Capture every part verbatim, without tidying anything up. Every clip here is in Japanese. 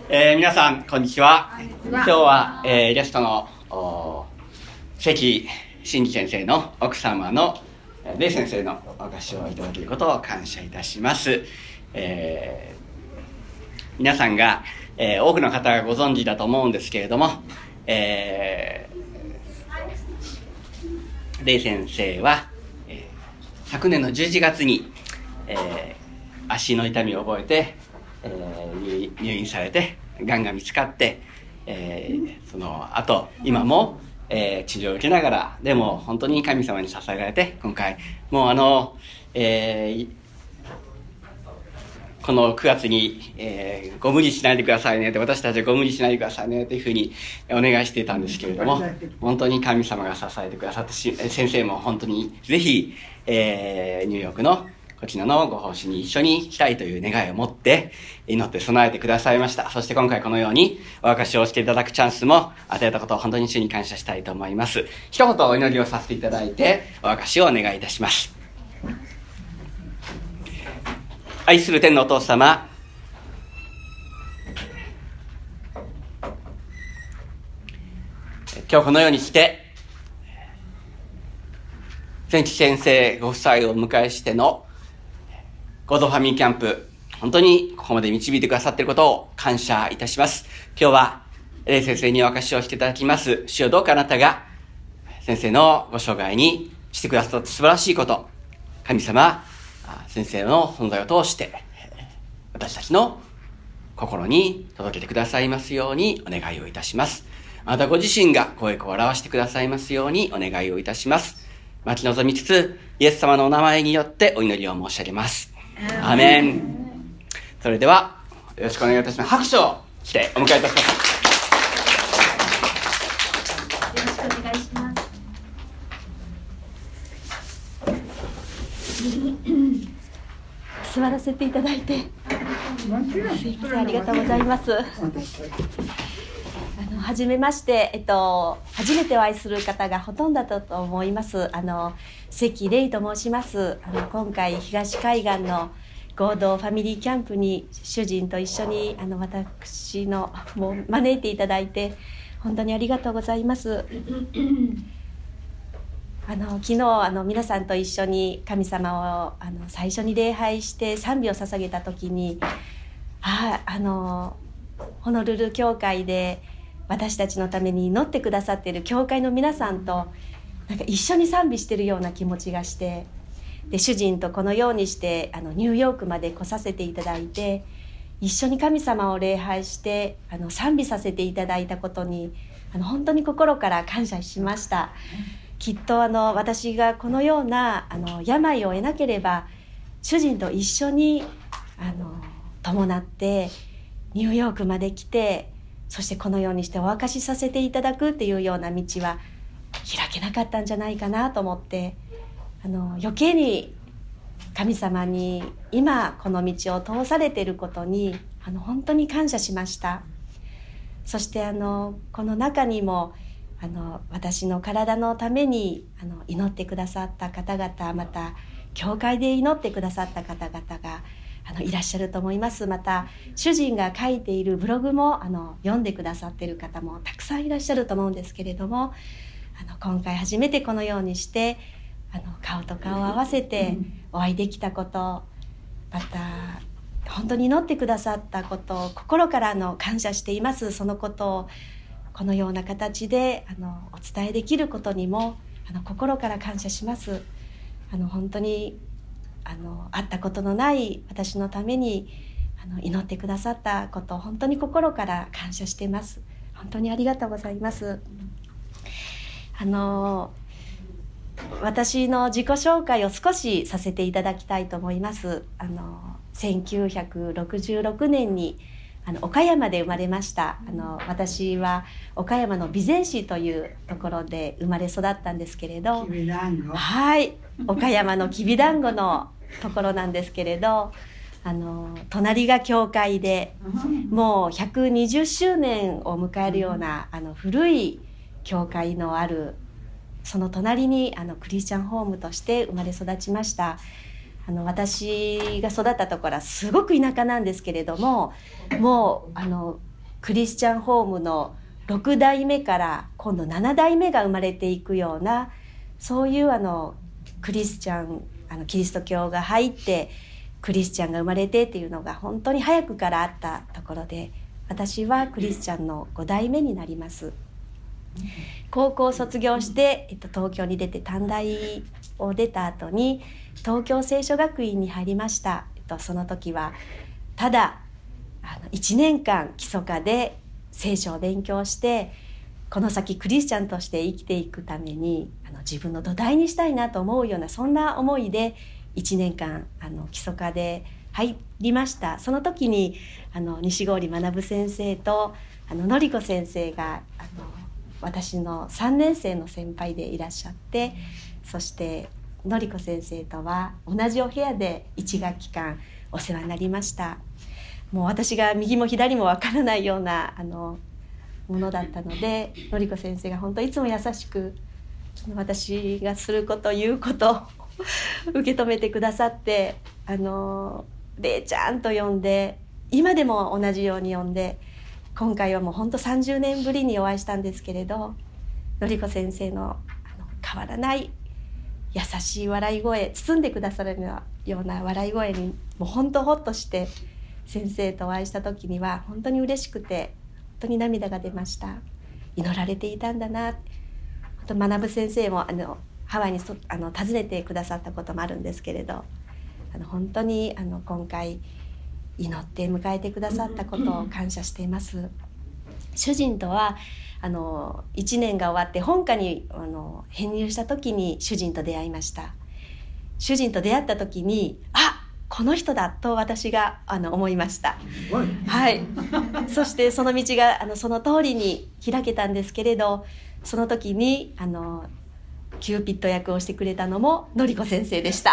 えー、皆さんこんにちは。今日は、えー、ゲストの関真嗣先生の奥様のレイ先生のお菓子をいただけることを感謝いたします。えー、皆さんが、えー、多くの方がご存知だと思うんですけれども、えー、レイ先生は、えー、昨年のじゅういちがつに、えー、足の痛みを覚えて、えー、入院されて、がんが見つかって、えー、その後今も、えー、治療を受けながら、でも本当に神様に支えられて、今回もうあの、えー、このくがつに、えー、ご無理しないでくださいねって、私たちはご無理しないでくださいねというふうにお願いしていたんですけれども、本当に神様が支えてくださって、先生も本当にぜひ、えー、ニューヨークのこちらのご奉仕に一緒に来たいという願いを持って祈って備えてくださいました。そして今回このようにお証しをしていただくチャンスも与えたことを本当に主に感謝したいと思います。一言お祈りをさせていただいてお証しをお願いいたします。愛する天のお父様、今日このようにして千吉先生ご夫妻をお迎えしての合同ファミリーキャンプ、本当にここまで導いてくださっていることを感謝いたします。今日はレイ先生にお証しをしていただきます。主よ、どうかあなたが先生のご生涯にしてくださった素晴らしいこと、神様先生の存在を通して私たちの心に届けてくださいますようにお願いをいたします。あなたご自身がご栄光を表してくださいますようにお願いをいたします。待ち望みつつ、イエス様のお名前によってお祈りを申し上げます。アーメン。それではよろしくお願いいたします。拍手をしてお迎えいたします。 よろしくお願いします。座らせていただいて、すいません、ありがとうございます。あの初めまして、えっと、初めてお会いする方がほとんどだと思います。あの関レイと申します。あの今回東海岸の合同ファミリーキャンプに主人と一緒にあの私のもう招いていただいて本当にありがとうございます。あの昨日あの皆さんと一緒に神様をあの最初に礼拝して賛美を捧げた時に、ああのホノルル教会で私たちのために祈ってくださっている教会の皆さんとなんか一緒に賛美しているような気持ちがして、で主人とこのようにしてあのニューヨークまで来させていただいて一緒に神様を礼拝してあの賛美させていただいたことにあの本当に心から感謝しました。きっとあの私がこのようなあの病を得なければ主人と一緒にあの伴ってニューヨークまで来て、そしてこのようにしてお証しさせていただくっていうような道は開けなかったんじゃないかなと思って、あの余計に神様に今この道を通されていることにあの本当に感謝しました。そしてあのこの中にもあの私の体のためにあの祈ってくださった方々、また教会で祈ってくださった方々があのいらっしゃると思います。また主人が書いているブログもあの読んでくださっている方もたくさんいらっしゃると思うんですけれども、あの今回初めてこのようにしてあの顔と顔を合わせてお会いできたこと、また本当に祈ってくださったことを心からの感謝しています。そのことをこのような形であのお伝えできることにもあの心から感謝します。あの本当にあの会ったことのない私のためにあの祈ってくださったことを本当に心から感謝しています。本当にありがとうございます。あの私の自己紹介を少しさせていただきたいと思います。あのせんきゅうひゃくろくじゅうろくねんにあの岡山で生まれました。あの私は岡山の備前市というところで生まれ育ったんですけれど、はい、岡山のきびだんごのところなんですけれど、あの隣が教会でもうひゃくにじゅっしゅうねんを迎えるようなあの古い教会のあるその隣にあのクリスチャンホームとして生まれ育ちました。あの私が育ったところはすごく田舎なんですけれども、もうあのクリスチャンホームのろく代目から今度なな代目が生まれていくような、そういうあのクリスチャンあのキリスト教が入ってクリスチャンが生まれてっていうのが本当に早くからあったところで、私はクリスチャンのご代目になります。高校を卒業して、えっと、東京に出て短大を出た後に東京聖書学院に入りました。えっと、その時はただあのいちねんかん基礎科で聖書を勉強して、この先クリスチャンとして生きていくためにあの自分の土台にしたいなと思うような、そんな思いでいちねんかんあの基礎科で入りました。その時にあの西郡学先生とあののりこ先生があの私のさんねん生の先輩でいらっしゃって、そしてのりこ先生とは同じお部屋でいち学期間お世話になりました。もう私が右も左もわからないようなあのものだったので、のりこ先生が本当いつも優しく私がすること言うことを受け止めてくださって、あのれいちゃんと呼んで、今でも同じように呼んで、今回はもう本当さんじゅうねんぶりにお会いしたんですけれど、のりこ先生 の, あの変わらない優しい笑い声、包んでくださるような笑い声にもう本当ほっとして、先生とお会いした時には本当に嬉しくて、本当に涙が出ました。祈られていたんだな。あと学先生もあのハワイにそあの訪ねてくださったこともあるんですけれど、あの本当にあの今回祈って迎えてくださったことを感謝しています。主人とはあのいちねんが終わって本科にあの編入した時に主人と出会いました。主人と出会った時に、あ、この人だと私があの思いました。はい。そしてその道があのその通りに開けたんですけれど、その時にあのキューピッド役をしてくれたのものりこ先生でした。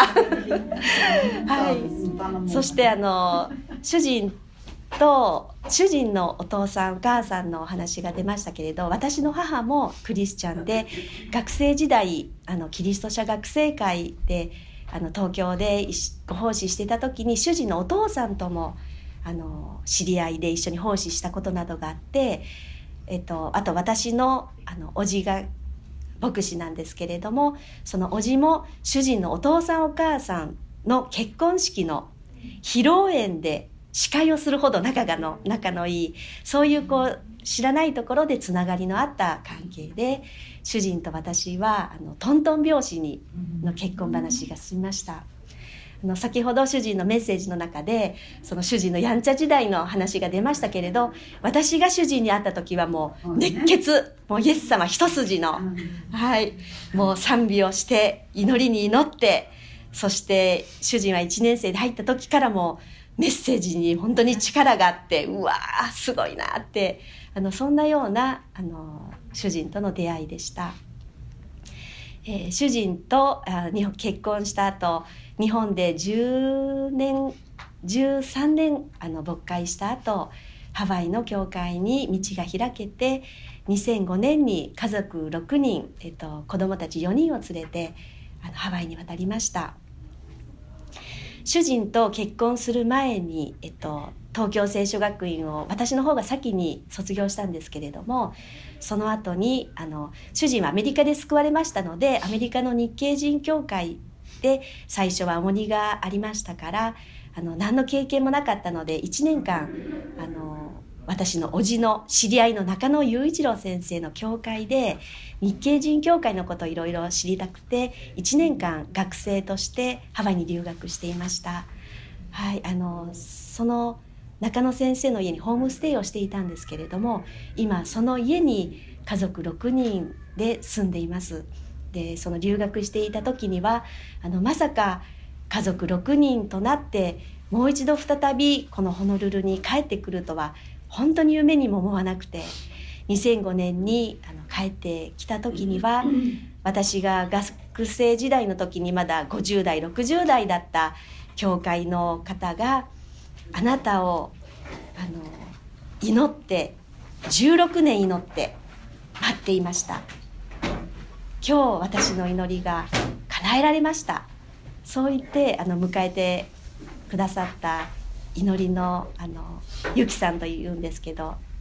はい。そしてあの主人と主人のお父さんお母さんのお話が出ましたけれど、私の母もクリスチャンで、学生時代あのキリスト者学生会であの東京でご奉仕していた時に、主人のお父さんともあの知り合いで一緒に奉仕したことなどがあって、えっと、あと私のあの叔父が牧師なんですけれども、その叔父も主人のお父さんお母さんの結婚式の披露宴で司会をするほど仲がの仲のいい、そういうこう知らないところでつながりのあった関係で、主人と私はあのトントン拍子にの結婚話が進みました。あの先ほど主人のメッセージの中でその主人のやんちゃ時代の話が出ましたけれど、私が主人に会った時はもう熱血、もうイエス様一筋の、はい、もう賛美をして祈りに祈って、そして主人はいちねん生で入った時からもメッセージに本当に力があって、うわーすごいなって、あのそんなようなあの主人との出会いでした。えー、主人とあ日本結婚した後、日本でじゅうねんじゅうさんねんあの牧会した後、ハワイの教会に道が開けて、にせんごねんに家族ろくにん、えっと、子供たちよにんを連れてあのハワイに渡りました。主人と結婚する前に、えっと、東京聖書学院を私の方が先に卒業したんですけれども、その後にあの主人はアメリカで救われましたので、アメリカの日系人教会で最初は重荷がありましたから、あの何の経験もなかったのでいちねんかんあの私の叔父の知り合いの中野雄一郎先生の教会で日系人教会のことをいろいろ知りたくて、いちねんかん学生としてハワイに留学していました。はい、あのその中野先生の家にホームステイをしていたんですけれども、今その家に家族ろくにんで住んでいます。でその留学していた時にはあのまさか家族ろくにんとなってもう一度再びこのホノルルに帰ってくるとは本当に夢にも思わなくて、にせんごねんにあの帰ってきた時には、私が学生時代の時にまだごじゅう代ろくじゅう代だった教会の方があなたをあの祈ってじゅうろくねん祈って待っていました。今日私の祈りが叶えられました。そう言ってあの迎えてくださった祈りのあのゆきさんというんですけど、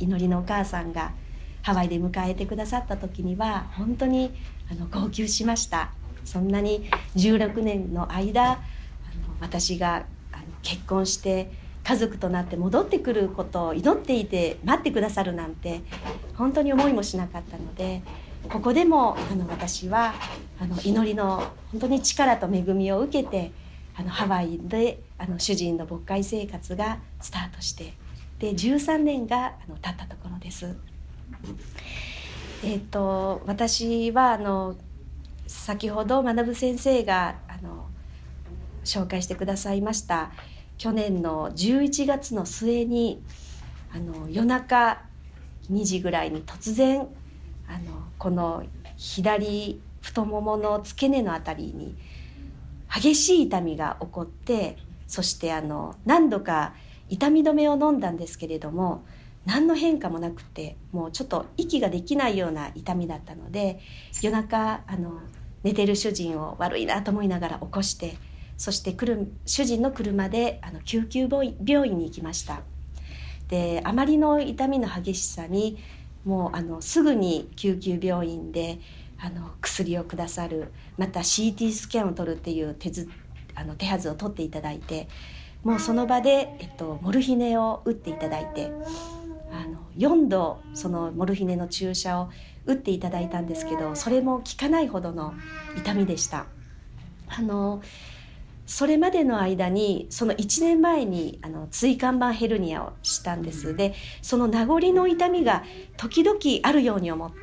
祈りのお母さんがハワイで迎えてくださった時には本当にあの号泣しました。そんなにじゅうろくねんの間、あの私があの結婚して家族となって戻ってくることを祈っていて待ってくださるなんて本当に思いもしなかったので、ここでもあの私はあの祈りの本当に力と恵みを受けて、あのハワイであの主人の牧会生活がスタートして、でじゅうさんねんがあの経ったところです。えー、と私はあの先ほど学先生があの紹介してくださいました去年のじゅういちがつの末にあの夜中にじぐらいに突然あのこの左太ももの付け根のあたりに激しい痛みが起こって、そしてあの何度か痛み止めを飲んだんですけれども何の変化もなくて、もうちょっと息ができないような痛みだったので、夜中あの寝てる主人を悪いなと思いながら起こして、そして来る主人の車であの救急病院に行きました。であまりの痛みの激しさにもうあのすぐに救急病院であの薬をくださる、また シーティー スキャンを取るっていう手ずあの手はずを取っていただいて、もうその場で、えっと、モルヒネを打っていただいて、あのよんどそのモルヒネの注射を打っていただいたんですけど、それも効かないほどの痛みでした。あのそれまでの間にそのいちねんまえにあの椎間板ヘルニアをしたんです。でその名残の痛みが時々あるように思って、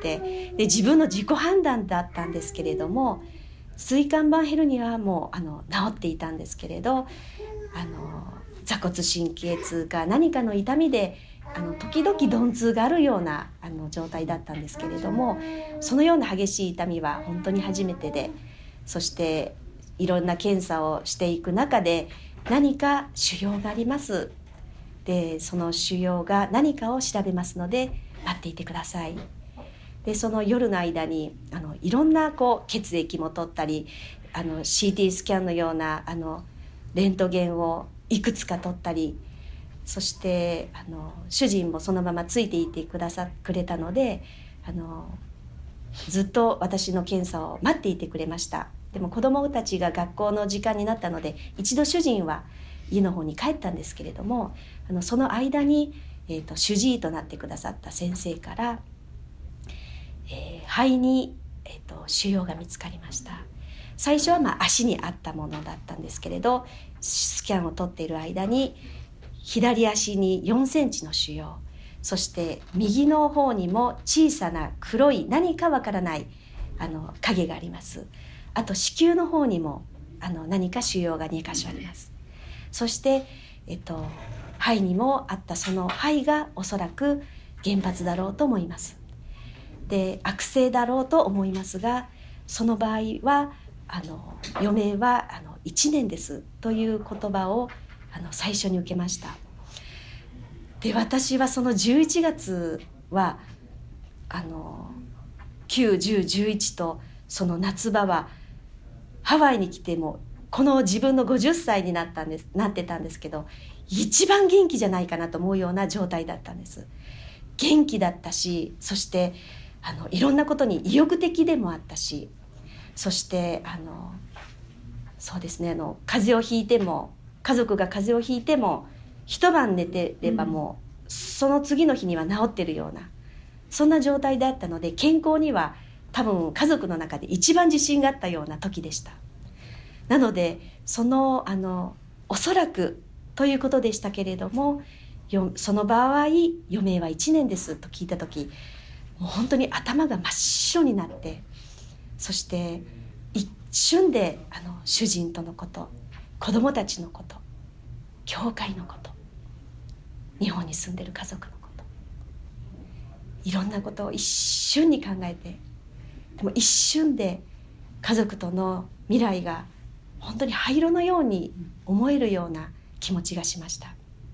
で自分の自己判断だったんですけれども、椎間板ヘルニアはもうあの治っていたんですけれど、あの座骨神経痛か何かの痛みであの時々鈍痛があるようなあの状態だったんですけれども、そのような激しい痛みは本当に初めてで、そしていろんな検査をしていく中で何か腫瘍があります。でその腫瘍が何かを調べますので待っていてください。でその夜の間にあのいろんなこう血液も取ったり、あの シーティー スキャンのようなあのレントゲンをいくつか取ったり、そしてあの主人もそのままついていてくださくれたので、あのずっと私の検査を待っていてくれました。でも子どもたちが学校の時間になったので一度主人は家の方に帰ったんですけれども、あのその間に、えーと、主治医となってくださった先生から、えー、肺に、えーと、腫瘍が見つかりました。最初はまあ足にあったものだったんですけれど、スキャンを取っている間に左足によんセンチの腫瘍、そして右の方にも小さな黒い何かわからないあの影があります。あと子宮の方にもあの何か腫瘍がにかしょあります。そして、えっと、肺にもあったその肺がおそらく原発だろうと思います。で悪性だろうと思いますが、その場合はあの余命はあのいちねんですという言葉をあの最初に受けました。で私はそのじゅういちがつはあのきゅう、じゅう、じゅういちとその夏場はハワイに来てもこの自分のごじゅっさいになったんですなってたんですけど、一番元気じゃないかなと思うような状態だったんです。元気だったし、そしてあのいろんなことに意欲的でもあったし、そしてあのそうですねあの風邪をひいても家族が風邪をひいても一晩寝てればもう、うん、その次の日には治ってるようなそんな状態だったので、健康には多分家族の中で一番自信があったような時でした。なのでそのあのおそらくということでしたけれども、よその場合余命はいちねんですと聞いた時、もう本当に頭が真っ白になって、そして一瞬であの主人とのこと、子供たちのこと、教会のこと、日本に住んでる家族のこと、いろんなことを一瞬に考えて、でも一瞬で家族との未来が本当に灰色のように思えるような気持ちがしました。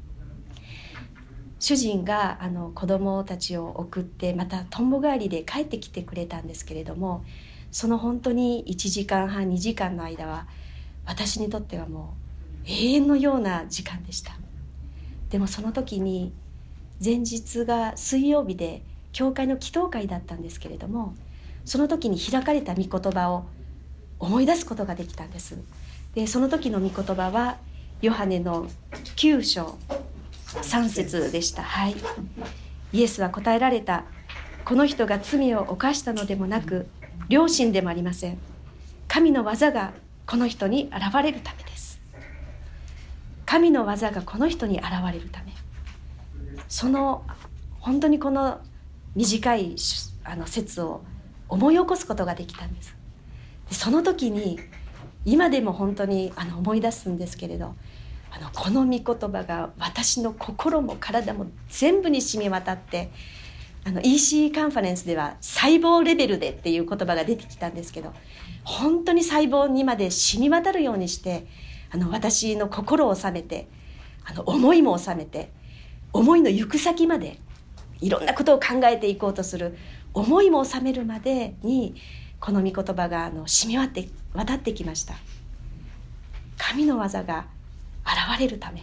主人があの子供たちを送ってまたとんぼ帰りで帰ってきてくれたんですけれども、その本当にいちじかんはんにじかんの間は私にとってはもう永遠のような時間でした。でもその時に前日が水曜日で教会の祈祷会だったんですけれども、その時に開かれた御言葉を思い出すことができたんです。でその時の御言葉はヨハネのきゅう章さん節でした。はい。イエスは答えられた。この人が罪を犯したのでもなく、良心でもありません。神の技がこの人に現れるためです。神の技がこの人に現れるため。その本当にこの短いあの説を思い起こすことができたんです。でその時に今でも本当にあの思い出すんですけれど、あのこの御言葉が私の心も体も全部に染み渡って、あの イーシー カンファレンスでは細胞レベルでっていう言葉が出てきたんですけど、本当に細胞にまで染み渡るようにして、あの私の心を収めて、あの思いも収めて、思いの行く先までいろんなことを考えていこうとする思いも収めるまでに、この御言葉があの染み渡って渡ってきました。神の技が現れるため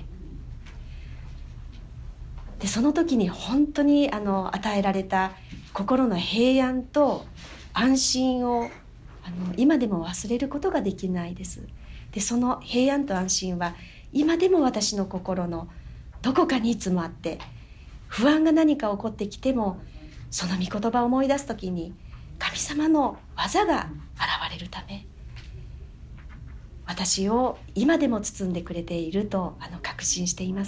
で、その時に本当にあの与えられた心の平安と安心をあの今でも忘れることができないです。でその平安と安心は今でも私の心のどこかにいつもあって、不安が何か起こってきても、その御言葉を思い出す時に神様の技が現れるため、私を今でも包んでくれているとあの確信しています。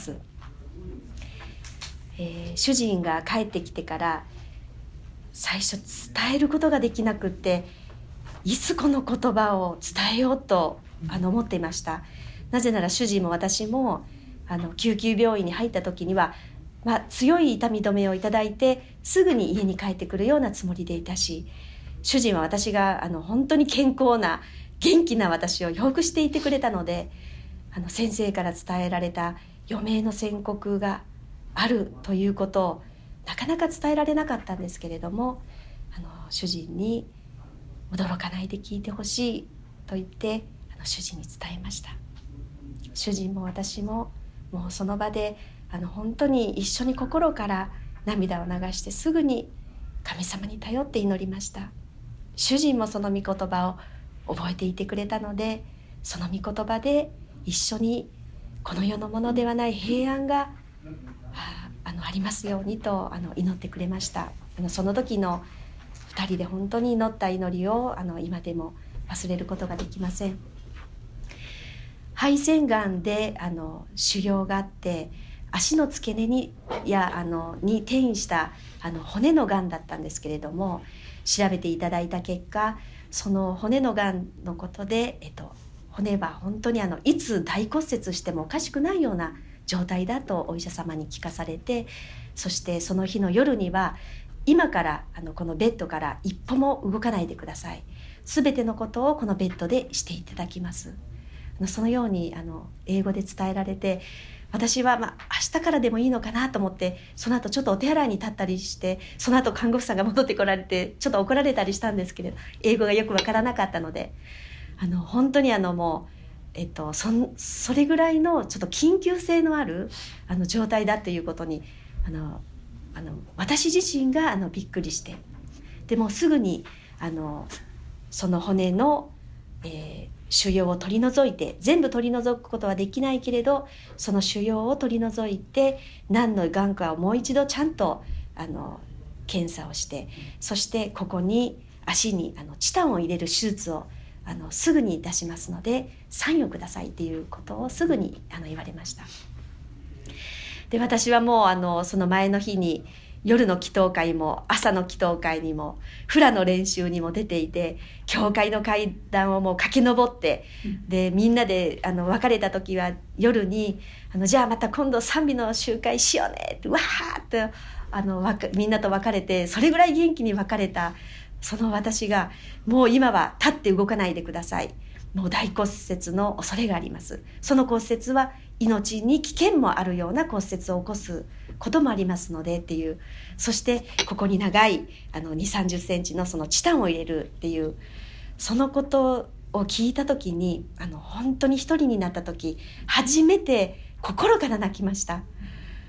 えー、主人が帰ってきてから最初伝えることができなくって、いつこの言葉を伝えようとあの思っていました。なぜなら主人も私もあの救急病院に入った時には、まあ、強い痛み止めをいただいてすぐに家に帰ってくるようなつもりでいたし、主人は私があの本当に健康な元気な私をよくしていてくれたので、あの先生から伝えられた余命の宣告があるということをなかなか伝えられなかったんですけれども、あの主人に驚かないで聞いてほしいと言ってあの主人に伝えました。主人も私ももうその場であの本当に一緒に心から涙を流してすぐに神様に頼って祈りました。主人もその御言葉を覚えていてくれたので、その御言葉で一緒にこの世のものではない平安が あ, あ, のありますようにとあの祈ってくれました。あのその時のふたりで本当に祈った祈りをあの今でも忘れることができません。肺腺がんであの腫瘍があって、足の付け根にやあのに転移したあの骨のがんだったんですけれども、調べていただいた結果、その骨のがんのことで、えっと、骨は本当にあのいつ大骨折してもおかしくないような状態だとお医者様に聞かされて、そしてその日の夜には今からあのこのベッドから一歩も動かないでください、すべてのことをこのベッドでしていただきます。そのようにあの英語で伝えられて、私はまあ明日からでもいいのかなと思って、その後ちょっとお手洗いに立ったりして、その後看護婦さんが戻ってこられてちょっと怒られたりしたんですけれど、英語がよくわからなかったので、あの本当にあのもう、えっと、そ, それぐらいのちょっと緊急性のあるあの状態だということにあのあの私自身があのびっくりして、でもすぐにあのその骨の、えー腫瘍を取り除いて、全部取り除くことはできないけれど、その腫瘍を取り除いて何のがんかをもう一度ちゃんとあの検査をして、そしてここに足にあのチタンを入れる手術をあのすぐに出しますのでサインをくださいっていうことをすぐにあの言われました。で私はもうあのその前の日に夜の祈祷会も朝の祈祷会にもフラの練習にも出ていて、教会の階段をもう駆け上って、でみんなであの別れた時は夜にあのじゃあまた今度賛美の集会しようねってわーってあのわかみんなと別れて、それぐらい元気に別れたその私が、もう今は立って動かないでください、もう大骨折の恐れがあります、その骨折は命に危険もあるような骨折を起こすこともありますのでっていう、そしてここに長いあのにじゅう、さんじゅっセンチのそのチタンを入れるっていう、そのことを聞いた時にあの本当に一人になった時初めて心から泣きました。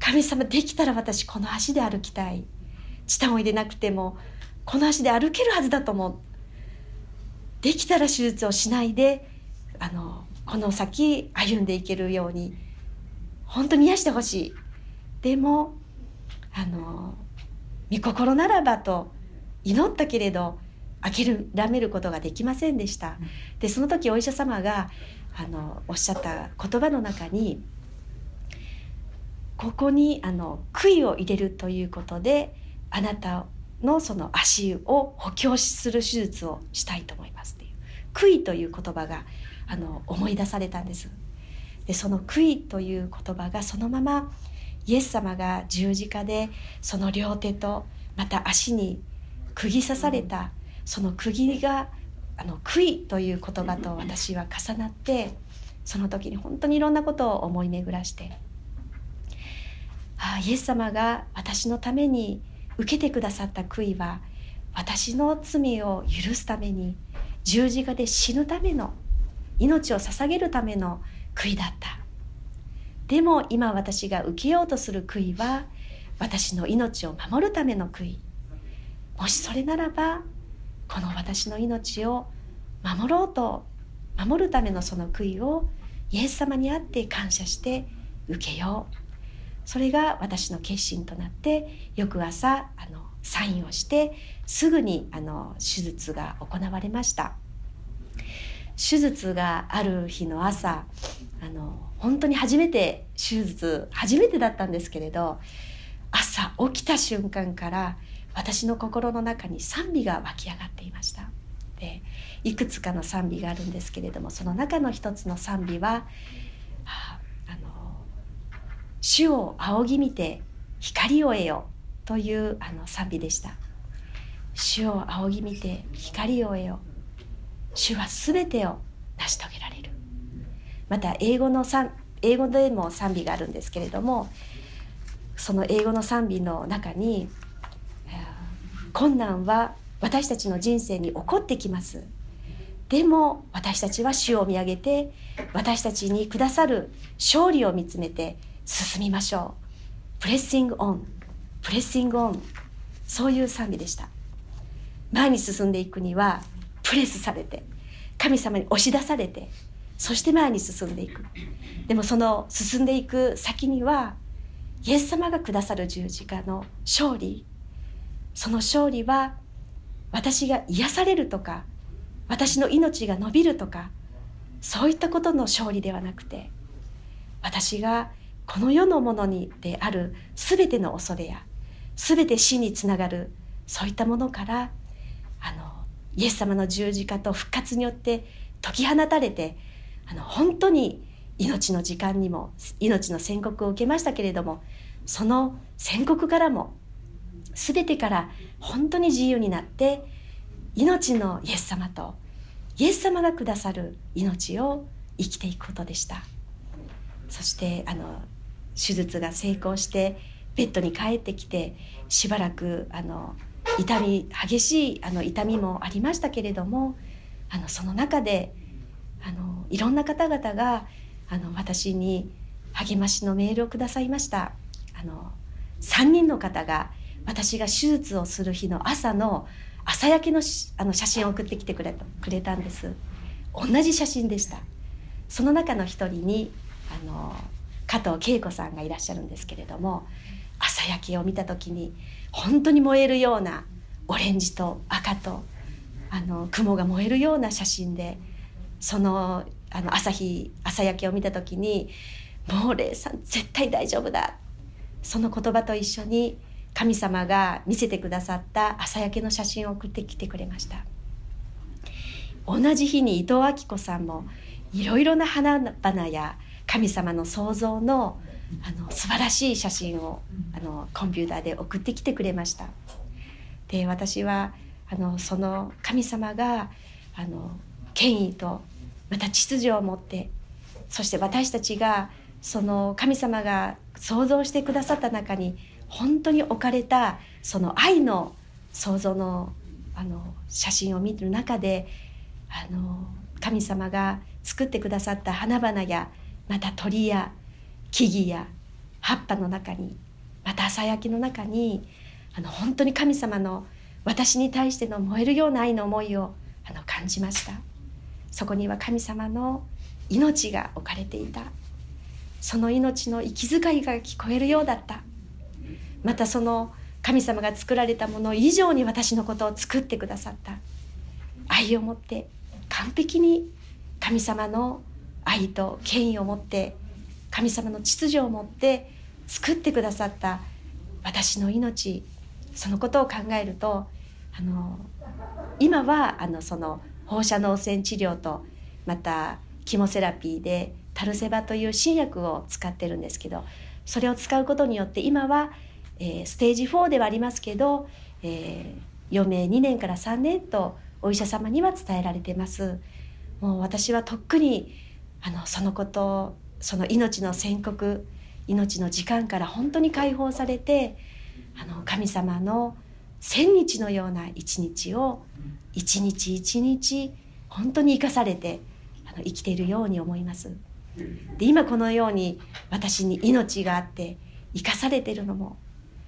神様、できたら私この足で歩きたい。チタンを入れなくてもこの足で歩けるはずだと思う。できたら手術をしないであのこの先歩んでいけるように本当に癒してほしい。でもあの御心ならばと祈ったけれど諦めることができませんでした。でその時お医者様があのおっしゃった言葉の中に、ここにあの杭を入れるということであなたのその足を補強する手術をしたいと思いますっていう杭という言葉があの思い出されたんです。でその杭という言葉がそのままイエス様が十字架でその両手とまた足に釘刺されたその釘があの杭という言葉と私は重なって、その時に本当にいろんなことを思い巡らして、ああイエス様が私のために受けてくださった杭は私の罪を許すために十字架で死ぬための命を捧げるための杭だった。でも今私が受けようとする杭は私の命を守るための杭。もしそれならばこの私の命を守ろうと守るためのその杭をイエス様にあって感謝して受けよう。それが私の決心となって、翌朝あのサインをしてすぐにあの手術が行われました。手術がある日の朝、あの本当に初めて手術初めてだったんですけれど、朝起きた瞬間から私の心の中に賛美が湧き上がっていました。でいくつかの賛美があるんですけれども、その中の一つの賛美は、ああの主を仰ぎ見て光を得よというあの賛美でした。主を仰ぎ見て光を得よ、主はすべてを成し遂げられる。また英語の賛英語でも賛美があるんですけれども、その英語の賛美の中に、困難は私たちの人生に起こってきます。でも私たちは主を見上げて、私たちにくださる勝利を見つめて進みましょう。プレッシングオン、プレッシングオン、そういう賛美でした。前に進んでいくにはプレスされて、神様に押し出されて、そして前に進んでいく。でもその進んでいく先にはイエス様がくださる十字架の勝利、その勝利は私が癒されるとか私の命が伸びるとかそういったことの勝利ではなくて、私がこの世のものにであるすべての恐れやすべて死につながるそういったものからあのイエス様の十字架と復活によって解き放たれて、あの本当に命の時間にも命の宣告を受けましたけれども、その宣告からも全てから本当に自由になって、命のイエス様とイエス様がくださる命を生きていくことでした。そしてあの手術が成功してベッドに帰ってきて、しばらくあの痛み激しいあの痛みもありましたけれども、あのその中であのいろんな方々があの私に励ましのメールをくださいました。あのさんにんの方が私が手術をする日の朝の朝焼けの、あの写真を送ってきてくれた、くれたんです。同じ写真でした。その中の一人にあの加藤恵子さんがいらっしゃるんですけれども、朝焼けを見た時に本当に燃えるようなオレンジと赤とあの雲が燃えるような写真で、その、あの朝日朝焼けを見た時に、もうレイさん絶対大丈夫だ、その言葉と一緒に神様が見せてくださった朝焼けの写真を送ってきてくれました。同じ日に伊藤明子さんもいろいろな花々や神様の創造の、あの素晴らしい写真をあのコンピューターで送ってきてくれました。で、私はあのその神様があの権威とまた秩序を持って、そして私たちがその神様が創造してくださった中に本当に置かれたその愛の創造の、あの写真を見る中で、あの神様が作ってくださった花々やまた鳥や木々や葉っぱの中に、また朝焼けの中に、あの本当に神様の私に対しての燃えるような愛の思いをあの感じました。そこには神様の命が置かれていた。その命の息遣いが聞こえるようだった。またその神様が作られたもの以上に私のことを作ってくださった。愛を持って完璧に神様の愛と権威を持って、神様の秩序を持って作ってくださった私の命、そのことを考えると、あの今はあのその放射能線治療と、またキモセラピーでタルセバという新薬を使ってるんですけど、それを使うことによって今は、えー、ステージフォーではありますけど、えー、余命にねんからさんねんとお医者様には伝えられています。もう私はとっくにあのそのこと、その命の宣告、命の時間から本当に解放されて、あの神様の千日のような一日を一日一日本当に生かされてあの生きているように思います。で、今このように私に命があって生かされているのも、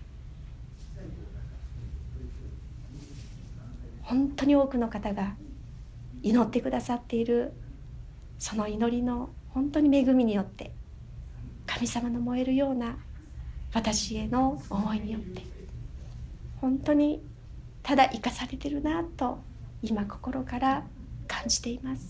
本当に多くの方が祈ってくださっている、その祈りの本当に恵みによって、神様の燃えるような私への思いによって、本当にただ生かされてるなと今心から感じています。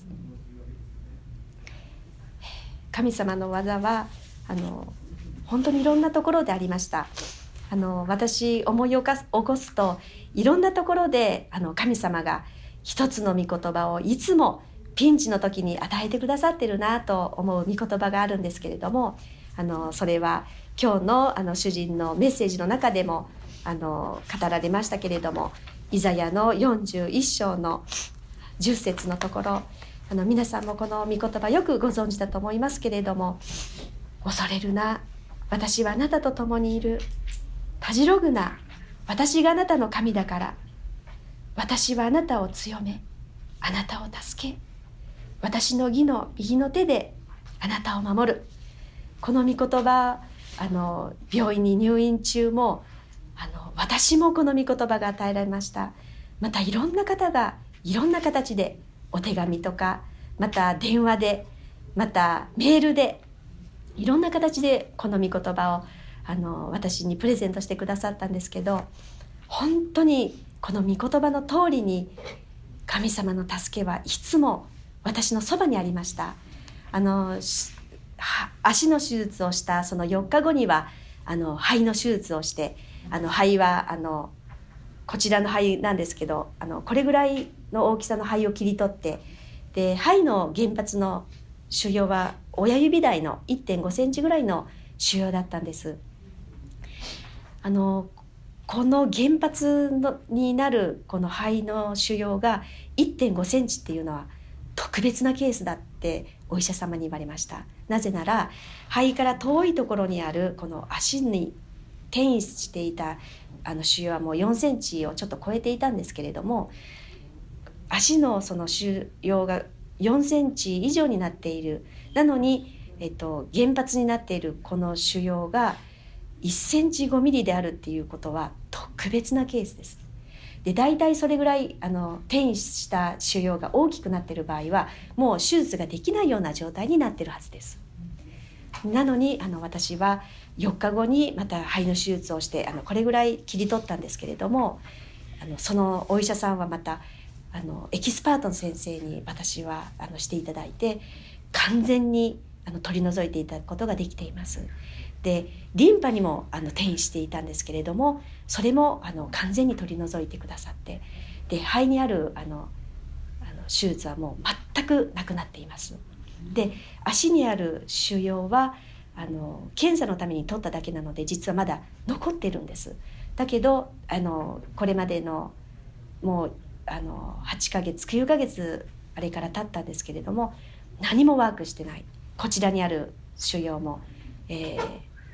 神様の技はあの本当にいろんなところでありました。あの私思い起こすと、いろんなところであの神様が一つの御言葉をいつもピンチの時に与えてくださってるなと思う御言葉があるんですけれども、あのそれは今日のあの主人のメッセージの中でもあの語られましたけれども、イザヤのよんじゅういっ章のじゅっ節のところ、あの皆さんもこの御言葉よくご存知だと思いますけれども、恐れるな、私はあなたと共にいる。たじろぐな、私があなたの神だから。私はあなたを強め、あなたを助け、私の義の右の手であなたを守る。この御言葉、あの病院に入院中もあの私もこの御言葉が与えられました。またいろんな方がいろんな形でお手紙とか、また電話で、またメールで、いろんな形でこの御言葉をあの私にプレゼントしてくださったんですけど、本当にこの御言葉の通りに神様の助けはいつも私のそばにありました。あの足の手術をしたそのよっかごにはあの肺の手術をして、あの肺はあのこちらの肺なんですけど、あのこれぐらいの大きさの肺を切り取って、で肺の原発の腫瘍は親指大の いってんごセンチぐらいの腫瘍だったんです。あのこの原発のになるこの肺の腫瘍が いってんごセンチっていうのは特別なケースだってお医者様に言われました。なぜなら肺から遠いところにあるこの足に転移していたあの腫瘍はもうよんセンチをちょっと超えていたんですけれども、足のその腫瘍がよんセンチ以上になっている。なのに、えっと、原発になっているこの腫瘍がいっセンチごミリであるっていうことは特別なケースです。で、大体それぐらいあの転移した腫瘍が大きくなっている場合はもう手術ができないような状態になっているはずです。なのにあの私はよっかごにまた肺の手術をしてあのこれぐらい切り取ったんですけれども、あのそのお医者さんはまたあのエキスパートの先生に私はあのしていただいて、完全にあの取り除いていただくことができています。でリンパにもあの転移していたんですけれども、それもあの完全に取り除いてくださって、で肺にあるあのあの手術はもう全くなくなっています。で足にある腫瘍はあの検査のために取っただけなので実はまだ残ってるんです。だけどあのこれまでのもうあのはちかげつきゅうかげつあれから経ったんですけれども、何もワークしてない。こちらにある腫瘍も、えー、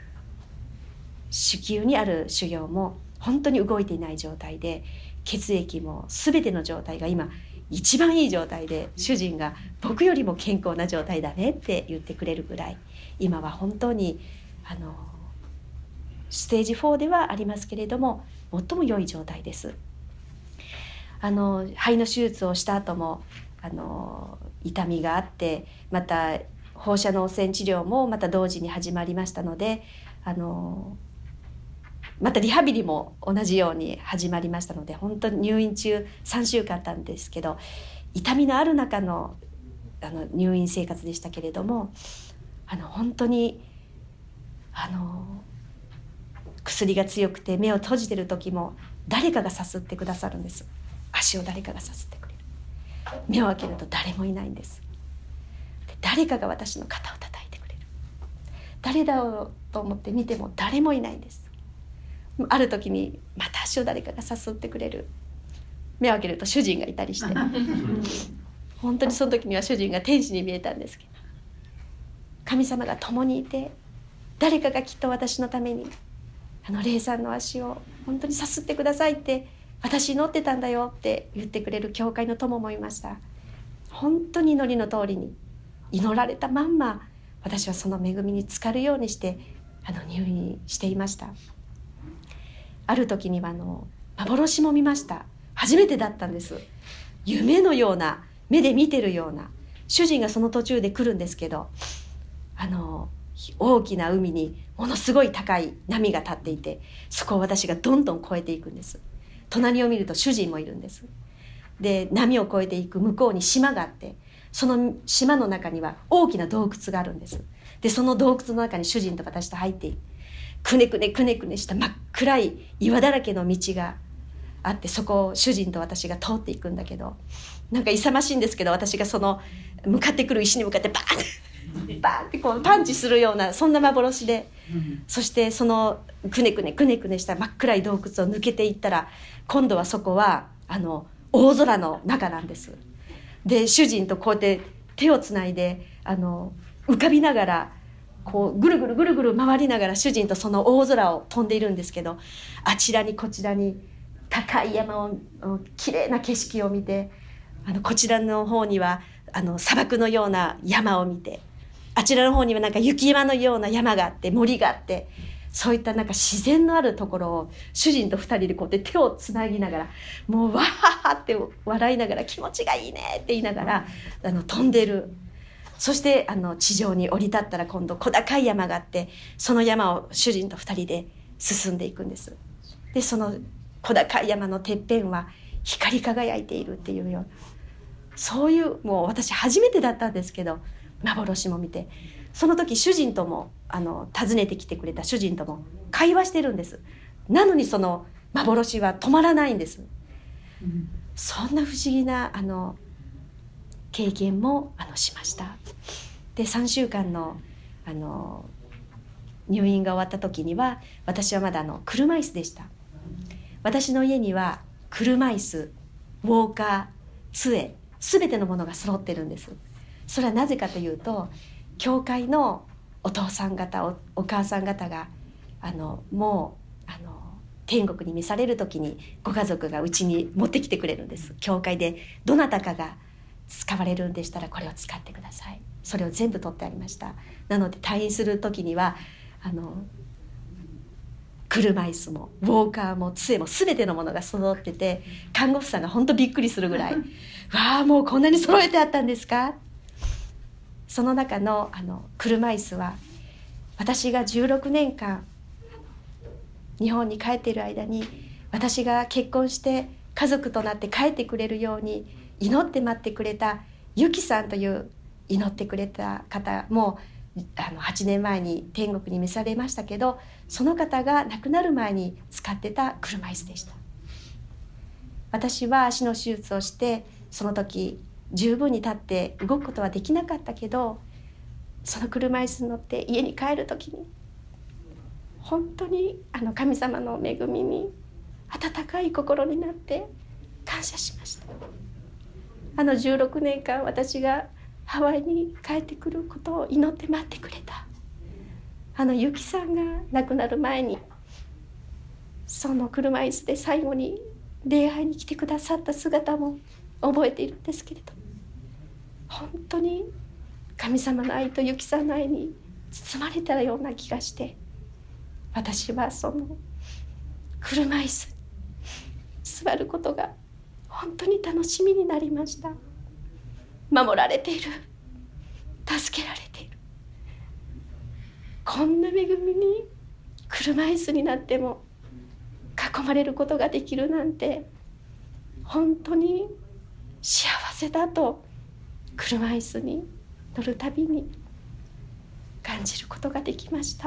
子宮にある腫瘍も本当に動いていない状態で、血液も全ての状態が今一番いい状態で、主人が僕よりも健康な状態だねって言ってくれるぐらい、今は本当にあのステージフォーではありますけれども最も良い状態です。あの肺の手術をした後もあの痛みがあって、また放射能汚染治療もまた同時に始まりましたので、あのまたリハビリも同じように始まりましたので、本当に入院中さんしゅうかんあったんですけど、痛みのある中の、あの入院生活でしたけれども、あの本当にあの薬が強くて目を閉じてる時も誰かがさすってくださるんです。足を誰かがさすってくれる。目を開けると誰もいないんです。で誰かが私の肩を叩いてくれる。誰だろうと思って見ても誰もいないんです。ある時にまた足を誰かがさすってくれる。目を開けると主人がいたりして本当にその時には主人が天使に見えたんですけど、神様が共にいて、誰かがきっと私のためにあの霊さんの足を本当にさすってくださいって、私祈ってたんだよって言ってくれる教会の友もいました。本当に祈りの通りに祈られたまんま、私はその恵みに浸かるようにしてあの入院していました。ある時にはあの幻も見ました。初めてだったんです。夢のような、目で見てるような。主人がその途中で来るんですけど、あの大きな海にものすごい高い波が立っていて、そこを私がどんどん越えていくんです。隣を見ると主人もいるんです。で波を越えていく向こうに島があって、その島の中には大きな洞窟があるんです。でその洞窟の中に主人と私と入っている、くねくねくねくねした真っ暗い岩だらけの道があって、そこを主人と私が通っていくんだけど、なんか勇ましいんですけど、私がその向かってくる石に向かってバーンってバーンってこうパンチするような、そんな幻で、そしてそのくねくねくねくねした真っ暗い洞窟を抜けていったら、今度はそこはあの大空の中なんです。で主人とこうやって手をつないであの浮かびながら、こうぐるぐるぐるぐる回りながら主人とその大空を飛んでいるんですけど、あちらにこちらに高い山を、きれいな景色を見て、あのこちらの方にはあの砂漠のような山を見て、あちらの方にはなんか雪山のような山があって、森があって、そういったなんか自然のあるところを主人と二人でこうやって手をつなぎながら、もうわははって笑いながら、気持ちがいいねって言いながらあの飛んでる。そしてあの地上に降り立ったら、今度小高い山があって、その山を主人と二人で進んでいくんです。でその小高い山のてっぺんは光り輝いているっていうような、そういうもう私初めてだったんですけど、幻も見て、その時主人ともあの訪ねてきてくれた主人とも会話してるんです。なのにその幻は止まらないんです、うん、そんな不思議なあの経験もあのしました。でさんしゅうかんのあの入院が終わった時には、私はまだあの車椅子でした。私の家には車椅子、ウォーカー、杖、すべてのものが揃ってるんです。それはなぜかというと、教会のお父さん方、 お, お母さん方があのもうあの天国に召される時にご家族がうちに持ってきてくれるんです。教会でどなたかが使われるんでしたら、これを使ってください。それを全部取ってありました。なので退院する時にはあの車椅子もウォーカーも杖も全てのものが揃ってて、看護婦さんが本当びっくりするぐらいわあ、もうこんなに揃えてあったんですか。その中のあの車椅子は、私がじゅうろくねんかん日本に帰っている間に、私が結婚して家族となって帰ってくれるように祈って待ってくれたゆきさんという祈ってくれた方も、あのはちねんまえに天国に召されましたけど、その方が亡くなる前に使ってた車椅子でした。私は足の手術をして、その時十分に立って動くことはできなかったけど、その車椅子に乗って家に帰る時に、本当にあの神様の恵みに温かい心になって感謝しました。あのじゅうろくねんかん私がハワイに帰ってくることを祈って待ってくれたあのゆきさんが亡くなる前に、その車椅子で最後に礼拝に来てくださった姿も覚えているんですけれど、本当に神様の愛とゆきさんの愛に包まれたような気がして、 私はその車椅子に座ることが本当に楽しみになりました。守られている、助けられている、こんな恵みに車椅子になっても囲まれることができるなんて本当に幸せだと、車椅子に乗るたびに感じることができました。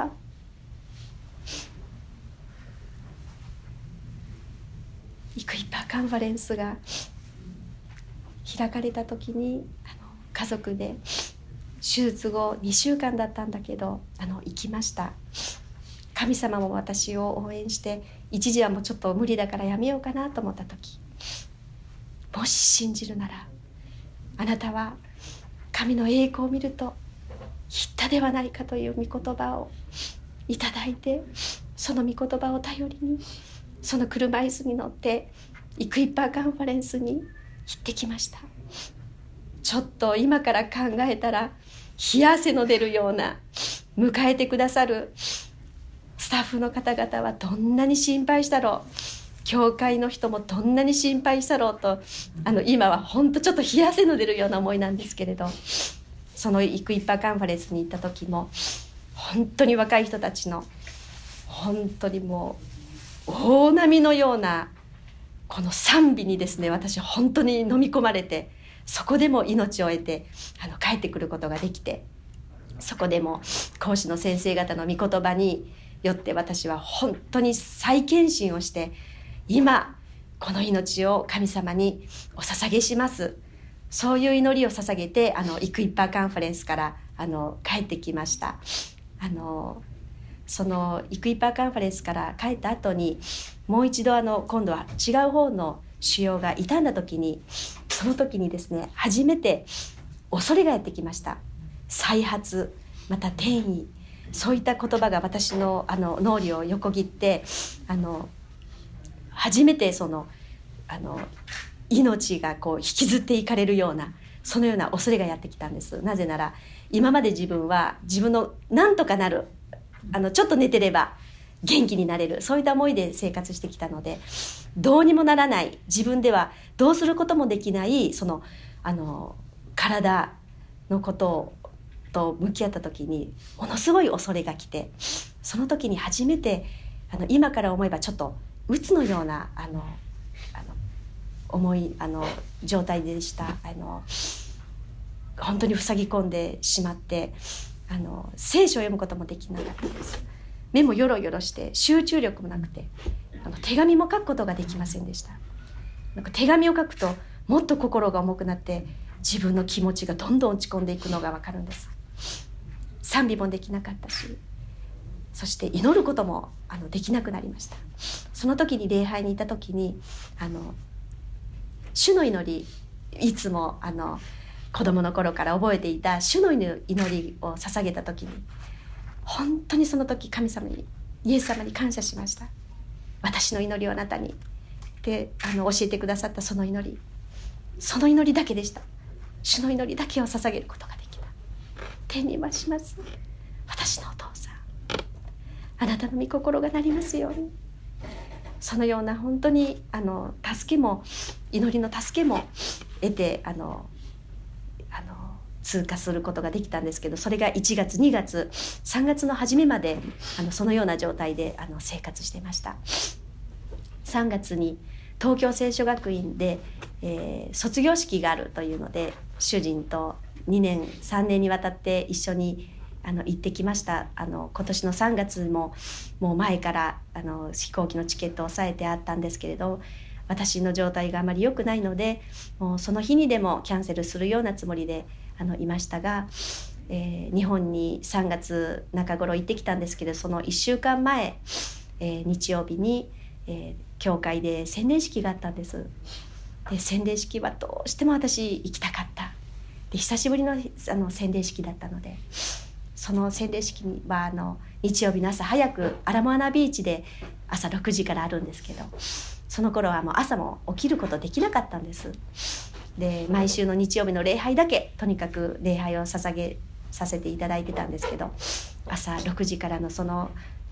イクイッパーカンファレンスが開かれた時に、あの家族で手術後にしゅうかんだったんだけどあの行きました。神様も私を応援して、一時はもうちょっと無理だからやめようかなと思った時、もし信じるならあなたは神の栄光を見ると言ったではないかという御言葉をいただいて、その御言葉を頼りにその車椅子に乗ってイクイッパーカンファレンスに行ってきました。ちょっと今から考えたら冷や汗の出るような、迎えてくださるスタッフの方々はどんなに心配したろう、教会の人もどんなに心配したろうと、あの今は本当ちょっと冷や汗の出るような思いなんですけれど、そのイクイッパーカンファレンスに行った時も本当に若い人たちの本当にもう大波のようなこの賛美にですね、私本当に飲み込まれて、そこでも命を得てあの帰ってくることができて、そこでも講師の先生方の御言葉によって私は本当に再献身をして、今この命を神様にお捧げします、そういう祈りを捧げて、あのイクイッパーカンファレンスからあの帰ってきました。あのそのイクイッパーカンファレンスから帰った後に、もう一度あの今度は違う方の腫瘍が傷んだ時に、その時にですね、初めて恐れがやってきました。再発、また転移、そういった言葉が私のあの脳裏を横切って、あの初めてそのあの命がこう引きずっていかれるような、そのような恐れがやってきたんです。なぜなら今まで自分は自分のなんとかなる、あのちょっと寝てれば元気になれる、そういった思いで生活してきたので、どうにもならない、自分ではどうすることもできないそのあの体のことと向き合った時にものすごい恐れが来て、その時に初めてあの今から思えばちょっと鬱のようなあのあの重いあの状態でした。あの本当に塞ぎ込んでしまって、あの聖書を読むこともできなかったです。目もよろよろして集中力もなくて、あの手紙も書くことができませんでした。なんか手紙を書くともっと心が重くなって、自分の気持ちがどんどん落ち込んでいくのがわかるんです。賛美もできなかったし、そして祈ることもあのできなくなりました。その時に礼拝にいた時に、あの主の祈り、いつもあの子供の頃から覚えていた主の祈りを捧げた時に、本当にその時神様に、イエス様に感謝しました。私の祈りをあなたにってあの教えてくださったその祈り、その祈りだけでした。主の祈りだけを捧げることができた。天に増します私のお父さん、あなたの御心がなりますように。そのような本当にあの助けも、祈りの助けも得て、あのあの通過することができたんですけど、それがいちがつにがつさんがつの初めまであのそのような状態であの生活していました。さんがつに東京聖書学院で、えー、卒業式があるというので、主人とにねんさんねんにわたって一緒にあの行ってきました。あの今年のさんがつももう前からあの飛行機のチケットを押さえてあったんですけれど、私の状態があまり良くないので、もうその日にでもキャンセルするようなつもりであのいましたが、えー、日本にさんがつなか頃行ってきたんですけど、そのいっしゅうかんまえ、えー、日曜日に、えー、教会で洗礼式があったんです。で洗礼式はどうしても私行きたかった。で久しぶりの、あの洗礼式だったので、その洗礼式はあの日曜日の朝早くアラモアナビーチで朝ろくじからあるんですけど、その頃はもう朝も起きることできなかったんです。で毎週の日曜日の礼拝だけとにかく礼拝を捧げさせていただいてたんですけど、朝ろくじからのその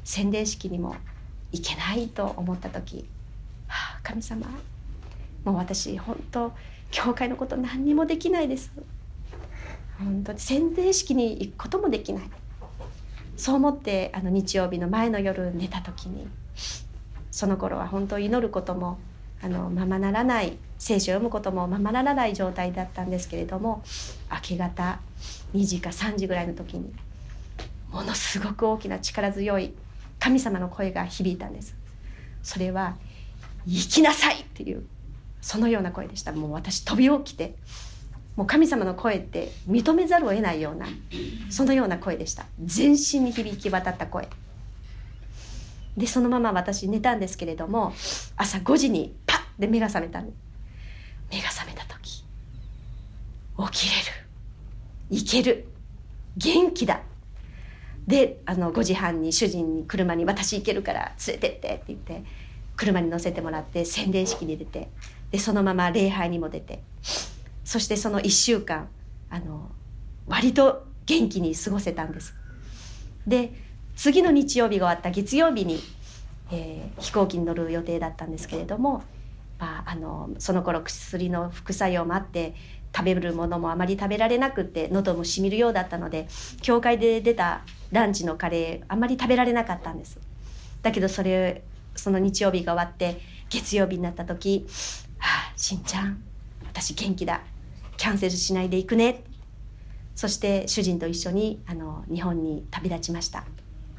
洗礼式にも行けないと思った時、はあ、神様、もう私本当教会のこと何にもできないです。本当に洗礼式に行くこともできない。そう思ってあの日曜日の前の夜寝た時に、その頃は本当祈ることもあのままならない、聖書を読むこともままならない状態だったんですけれども、明け方にじかさんじぐらいの時にものすごく大きな力強い神様の声が響いたんです。それは生きなさいっていう、そのような声でした。もう私飛び起きて、もう神様の声って認めざるを得ないような、そのような声でした。全身に響き渡った声で、そのまま私寝たんですけれども、朝ごじにパッで目が覚めたんです。目が覚めた時、起きれる、いける、元気だで、あのごじはんに主人に車に私行けるから連れてってって言って車に乗せてもらって洗礼式に出て、でそのまま礼拝にも出て、そしてそのいっしゅうかんあの割と元気に過ごせたんです。で次の日曜日が終わった月曜日に、えー、飛行機に乗る予定だったんですけれども、まあ、あのその頃薬の副作用もあって食べるものもあまり食べられなくって、喉もしみるようだったので、教会で出たランチのカレーあまり食べられなかったんです。だけどそれその日曜日が終わって月曜日になった時、はあ、しんちゃん私元気だ、キャンセルしないで行くね。そして主人と一緒にあの日本に旅立ちました。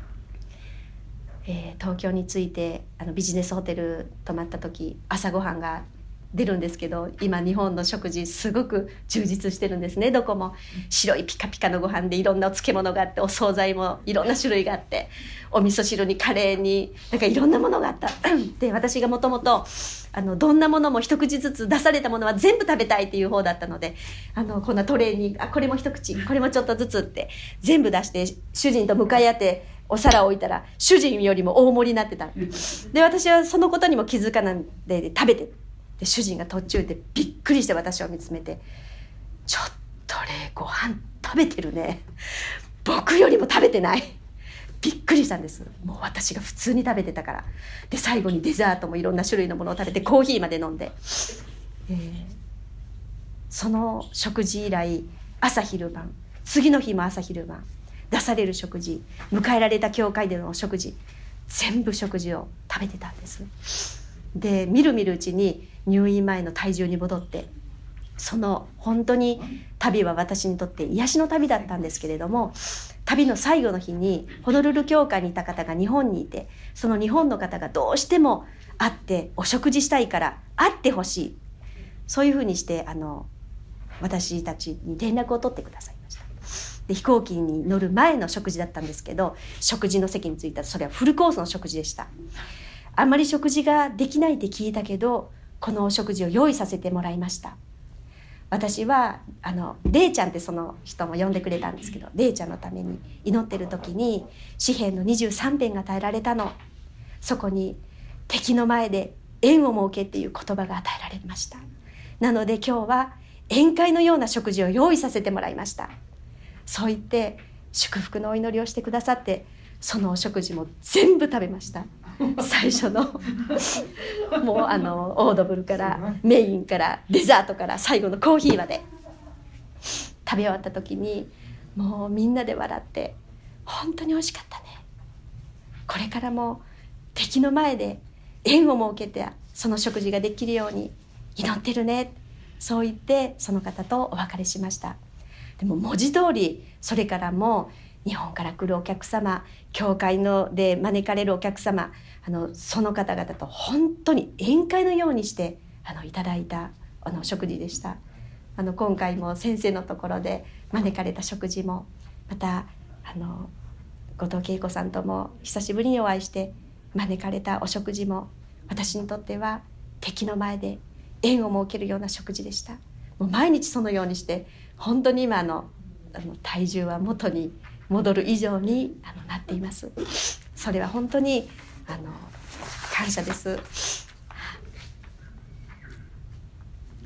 えー、東京に着いてあのビジネスホテル泊まった時、朝ごはんが出るんですけど、今日本の食事すごく充実してるんですね。どこも白いピカピカのご飯でいろんなお漬物があって、お惣菜もいろんな種類があって、お味噌汁にカレーになんかいろんなものがあったで、私がもともとあのどんなものも一口ずつ出されたものは全部食べたいっていう方だったので、あのこんなトレーにあこれも一口これもちょっとずつって全部出して、主人と向かい合ってお皿を置いたら主人よりも大盛りになってた。で私はそのことにも気づかないで食べて、で主人が途中でびっくりして私を見つめて、ちょっとねご飯食べてるね、僕よりも食べてない、びっくりしたんです。もう私が普通に食べてたから。で最後にデザートもいろんな種類のものを食べて、コーヒーまで飲んで、えー、その食事以来朝昼晩、次の日も朝昼晩出される食事、迎えられた教会での食事、全部食事を食べてたんです。でみるみるうちに入院前の体重に戻って、その本当に旅は私にとって癒しの旅だったんですけれども、旅の最後の日にホノルル教会にいた方が日本にいて、その日本の方がどうしても会ってお食事したいから会ってほしい、そういうふうにしてあの私たちに連絡を取ってくださいました。で飛行機に乗る前の食事だったんですけど、食事の席に着いたらそれはフルコースの食事でした。あんまり食事ができないって聞いたけど、このお食事を用意させてもらいました。私はあのレイちゃんってその人も呼んでくれたんですけど、レイちゃんのために祈ってる時に詩編のにじゅうさん編が与えられたの。そこに敵の前で宴を設けっていう言葉が与えられました。なので今日は宴会のような食事を用意させてもらいました。そう言って祝福のお祈りをしてくださって、そのお食事も全部食べました。最初のもうあのオードブルからメインからデザートから最後のコーヒーまで食べ終わった時に、もうみんなで笑って、本当に美味しかったね、これからも敵の前で宴を設けてその食事ができるように祈ってるね、そう言ってその方とお別れしました。でも文字通りそれからも日本から来るお客様、教会ので招かれるお客様、あのその方々と本当に宴会のようにしてあのいただいたあの食事でした。あの今回も先生のところで招かれた食事も、またあの後藤恵子さんとも久しぶりにお会いして招かれたお食事も、私にとっては敵の前で宴を設けるような食事でした。もう毎日そのようにして、本当に今のあの体重は元に戻る以上にあのなっています。それは本当にあの感謝です。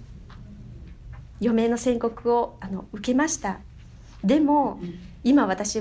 余命の宣告をあの受けました。でも今私は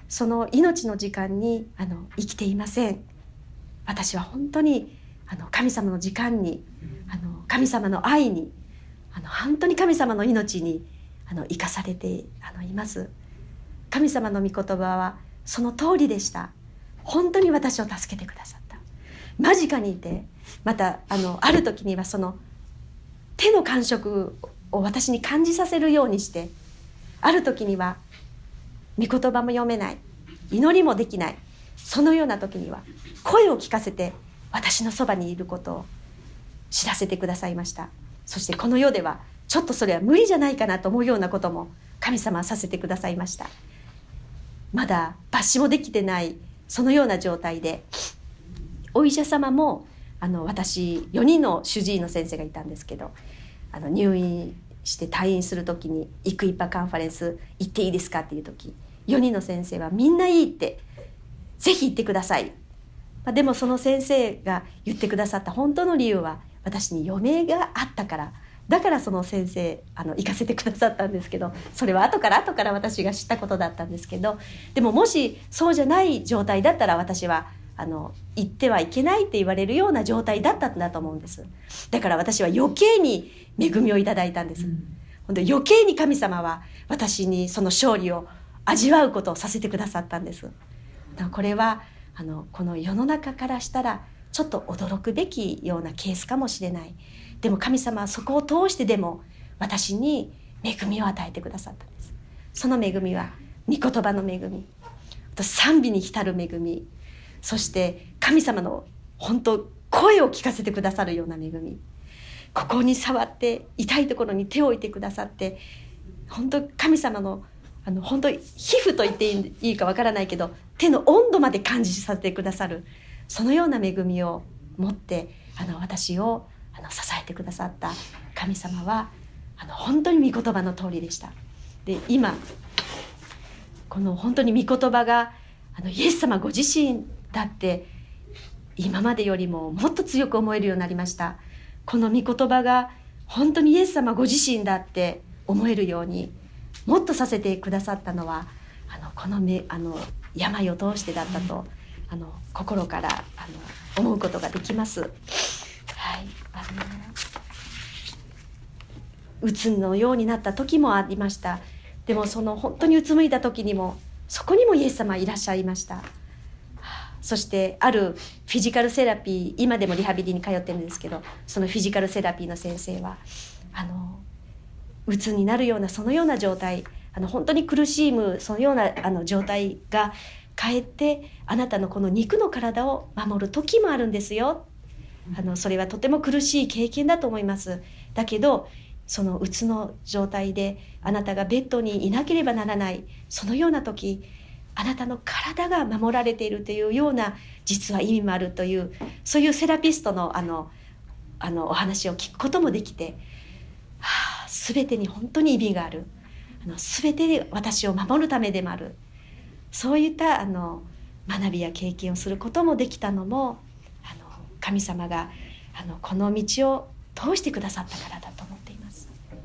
その命の時間にあの生きていません。私は本当にあの神様の時間に、あの神様の愛に、あの本当に神様の命にあの生かされてあのいます。神様の御言葉はその通りでした。本当に私を助けてくださった。間近にいて、またあのある時にはその手の感触を私に感じさせるようにして、ある時には御言葉も読めない、祈りもできない、そのような時には声を聞かせて私のそばにいることを知らせてくださいました。そしてこの世ではちょっとそれは無理じゃないかなと思うようなことも神様はさせてくださいました。まだ抜歯もできてないそのような状態で、お医者様もあの私よにんの主治医の先生がいたんですけど、あの入院して退院する時にイクイパカンファレンス行っていいですかっていう時、よにんの先生はみんないいって、ぜひ行ってください。まあ、でもその先生が言ってくださった本当の理由は、私に余命があったから、だからその先生あの行かせてくださったんですけど、それは後から後から私が知ったことだったんですけど、でももしそうじゃない状態だったら、私はあの行ってはいけないって言われるような状態だったんだと思うんです。だから私は余計に恵みをいただいたんです、うん、本当余計に神様は私にその勝利を味わうことをさせてくださったんです。だからこれはあのこの世の中からしたらちょっと驚くべきようなケースかもしれない。でも神様はそこを通してでも私に恵みを与えてくださったんです。その恵みは御言葉の恵み、賛美に浸る恵み、そして神様の本当声を聞かせてくださるような恵み、ここに触って痛いところに手を置いてくださって、本当神様のあの本当皮膚と言っていいかわからないけど、手の温度まで感じさせてくださる、そのような恵みを持ってあの私をあの支えてくださった神様はあの本当に御言葉の通りでした。で、今この本当に御言葉があのイエス様ご自身だって今までよりももっと強く思えるようになりました。この御言葉が本当にイエス様ご自身だって思えるようにもっとさせてくださったのは、あのこのめあの病を通してだったと、あの心からあの思うことができます。はい、あのうつのようになった時もありました。でもその本当にうつむいた時にもそこにもイエス様いらっしゃいました。そしてあるフィジカルセラピー、今でもリハビリに通ってるんですけど、そのフィジカルセラピーの先生はあのうつになるようなそのような状態、あの本当に苦しむそのようなあの状態がかえってあなたのこの肉の体を守る時もあるんですよ。あのそれはとても苦しい経験だと思います。だけどそのうつの状態であなたがベッドにいなければならない、そのような時、あなたの体が守られているというような実は意味もあるという、そういうセラピストのあのあのお話を聞くこともできて、はあ、全てに本当に意味がある、あの全てで私を守るためでもある、そういったあの学びや経験をすることもできたのも、あの神様があのこの道を通してくださったからだと思っています。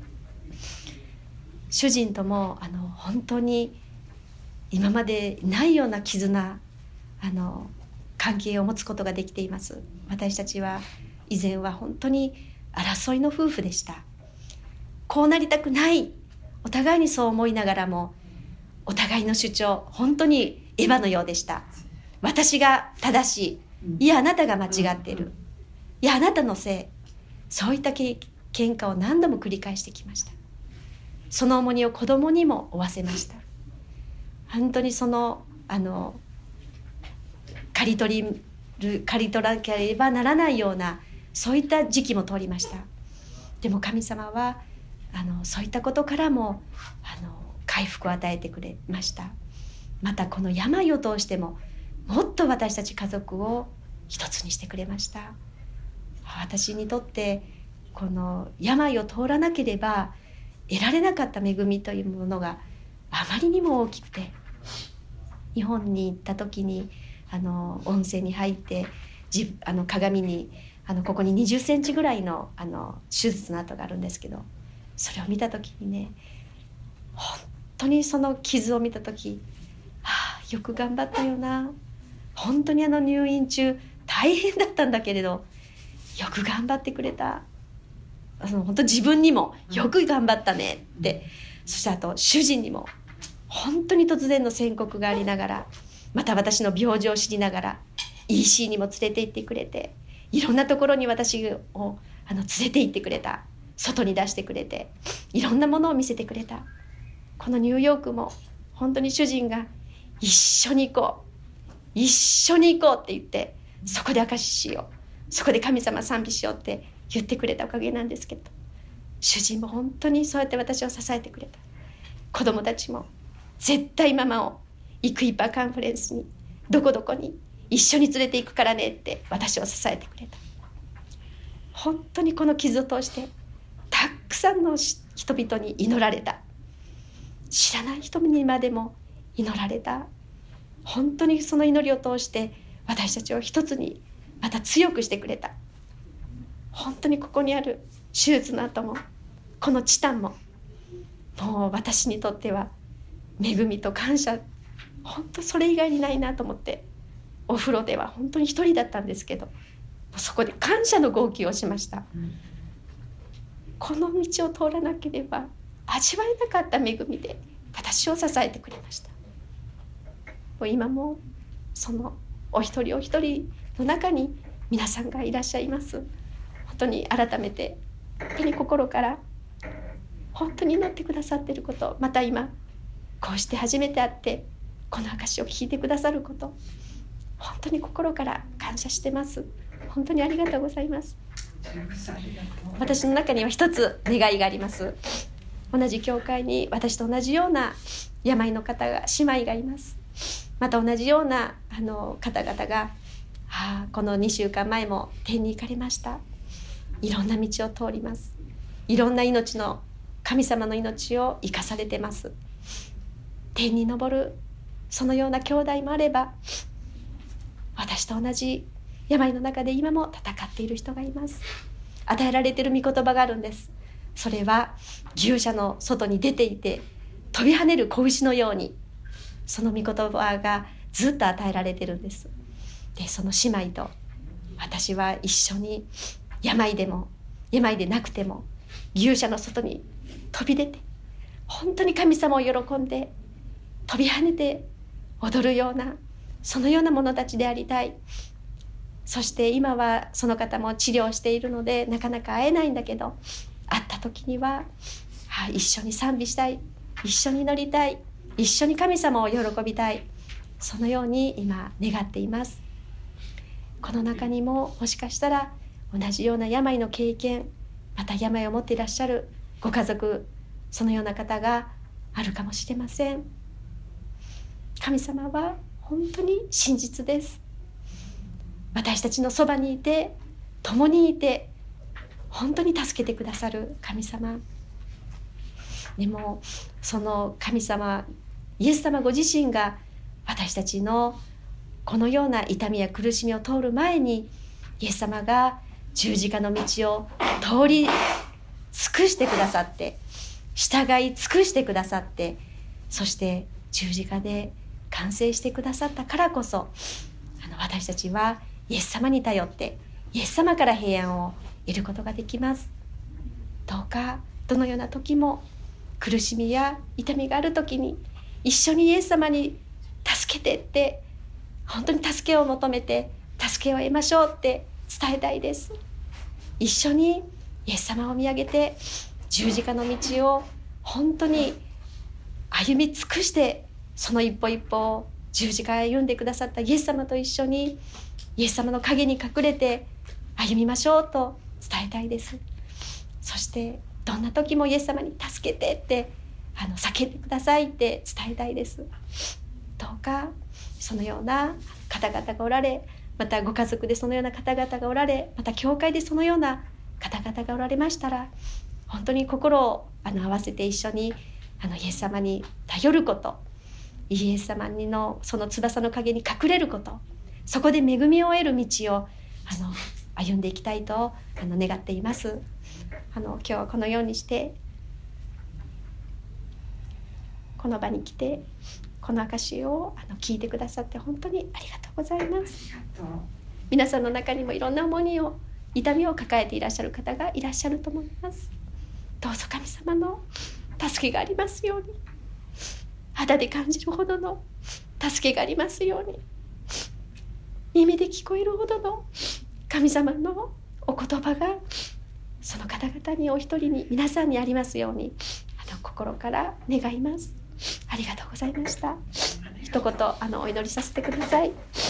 主人ともあの本当に今までないような絆、あの関係を持つことができています。私たちは以前は本当に争いの夫婦でした。こうなりたくない、お互いにそう思いながらも、お互いの主張、本当にエヴァのようでした。私が正しい、いやあなたが間違っている、いやあなたのせい、そういったけ喧嘩を何度も繰り返してきました。その重荷を子供にも負わせました。本当にそのあの刈り取りる刈り取らなければならないような、そういった時期も通りました。でも神様はあのそういったことからもあの回復を与えてくれました。またこの病を通してももっと私たち家族を一つにしてくれました。私にとってこの病を通らなければ得られなかった恵みというものがあまりにも大きくて、日本に行った時にあの温泉に入ってじあの鏡にあのここににじゅっセンチぐらい の, あの手術の跡があるんですけど、それを見た時にね、本当にその傷を見た時、はあ、 よく頑張ったよな、本当にあの入院中大変だったんだけれどよく頑張ってくれた、あの本当自分にもよく頑張ったねって、うん、そしてあと主人にも本当に突然の宣告がありながら、また私の病状を知りながら イーシー にも連れて行ってくれて、いろんなところに私をあの連れて行ってくれた、外に出してくれて、いろんなものを見せてくれた。このニューヨークも本当に主人が一緒に行こう一緒に行こうって言って、そこで証ししよう、そこで神様賛美しようって言ってくれたおかげなんですけど、主人も本当にそうやって私を支えてくれた。子供たちも絶対ママをイクイパーカンファレンスにどこどこに一緒に連れて行くからねって私を支えてくれた。本当にこの傷を通してたくさんの人々に祈られた。知らない人にまでも祈られた。本当にその祈りを通して私たちを一つにまた強くしてくれた。本当にここにある手術の後もこのチタンももう私にとっては恵みと感謝、本当それ以外にないなと思って、お風呂では本当に一人だったんですけど、そこで感謝の号泣をしました、うん、この道を通らなければ味わえなかった恵みで私を支えてくれました。もう今もそのお一人お一人の中に皆さんがいらっしゃいます。本当に改めて本当に心から本当に祈ってくださっていること、また今こうして初めて会ってこの証を聞いてくださること、本当に心から感謝してます。本当にありがとうございます。私の中には一つ願いがあります。同じ教会に私と同じような病の方が姉妹がいます。また同じようなあの方々が、はあ、このにしゅうかんまえも天に行かれました。いろんな道を通ります。いろんな命の神様の命を生かされてます。天に昇るそのような兄弟もあれば、私と同じ病の中で今も戦っている人がいます。与えられている御言葉があるんです。それは牛舎の外に出ていて飛び跳ねる子牛のように、その御言葉がずっと与えられているんです。で、その姉妹と私は一緒に病でも病でなくても牛舎の外に飛び出て、本当に神様を喜んで飛び跳ねて踊るような、そのような者たちでありたい。そして今はその方も治療しているのでなかなか会えないんだけど、会った時には、はあ、一緒に賛美したい、一緒に祈りたい、一緒に神様を喜びたい、そのように今願っています。この中にももしかしたら同じような病の経験、また病を持っていらっしゃるご家族、そのような方があるかもしれません。神様は本当に真実です。私たちのそばにいて、共にいて、本当に助けてくださる神様。でもその神様、イエス様ご自身が私たちのこのような痛みや苦しみを通る前に、イエス様が十字架の道を通り尽くしてくださって、従い尽くしてくださって、そして十字架で完成してくださったからこそ、あの私たちはイエス様に頼ってイエス様から平安を得ることができます。どうかどのような時も苦しみや痛みがある時に一緒にイエス様に助けてって、本当に助けを求めて助けを得ましょうって伝えたいです。一緒にイエス様を見上げて十字架の道を本当に歩み尽くして、その一歩一歩を十字架へ歩んでくださったイエス様と一緒にイエス様の陰に隠れて歩みましょうと伝えたいです。そしてどんな時もイエス様に助けてってあの叫んでくださいって伝えたいです。どうかそのような方々がおられ、またご家族でそのような方々がおられ、また教会でそのような方々がおられましたら、本当に心をあの合わせて一緒にあのイエス様に頼ること、イエス様のその翼の陰に隠れること、そこで恵みを得る道をあの歩んでいきたいとあの願っています。あの今日はこのようにしてこの場に来て、 この証をあの聞いてくださって本当にありがとうございます。皆さんの中にもいろんな重荷を痛みを抱えていらっしゃる方がいらっしゃると思います。どうぞ神様の助けがありますように、肌で感じるほどの助けがありますように、耳で聞こえるほどの神様のお言葉がその方々にお一人に皆さんにありますように、あの心から願います。ありがとうございました。一言あのお祈りさせてください。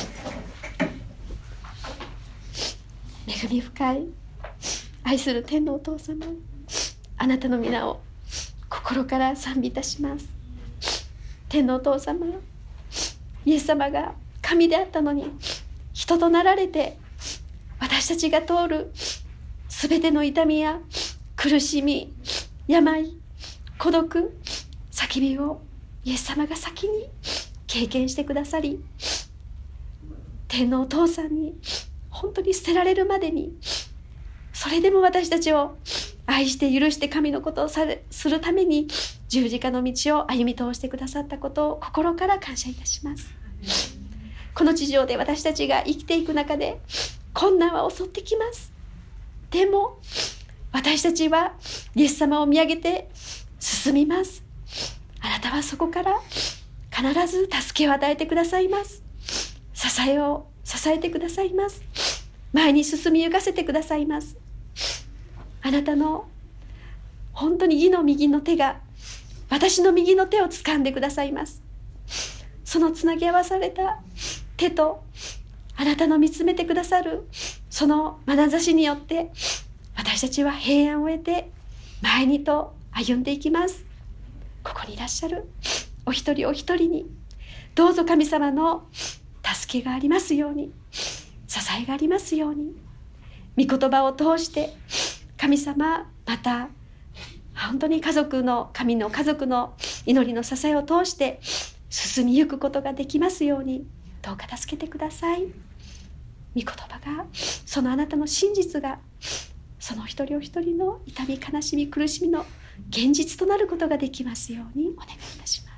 恵み深い愛する天のお父様、あなたの皆を心から賛美いたします。天のお父様、イエス様が神であったのに人となられて、私たちが通るすべての痛みや苦しみ、病、孤独、叫びをイエス様が先に経験してくださり、天のお父さんに本当に捨てられるまでに、それでも私たちを愛して許して神のことをされするために十字架の道を歩み通してくださったことを心から感謝いたします。この地上で私たちが生きていく中で困難は襲ってきます。でも私たちはイエス様を見上げて進みます。あなたはそこから必ず助けを与えてくださいます。支えを支えてくださいます。前に進み行かせてくださいます。あなたの本当に義の右の手が私の右の手を掴んでくださいます。そのつなぎ合わされた手とあなたの見つめてくださるその眼差しによって私たちは平安を得て前にと歩んでいきます。ここにいらっしゃるお一人お一人にどうぞ神様の助けがありますように、支えがありますように、御言葉を通して神様、また本当に家族の神の家族の祈りの支えを通して進みゆくことができますように、どうか助けてください。御言葉が、そのあなたの真実がその一人お一人の痛み悲しみ苦しみの現実となることができますようにお願いいたします。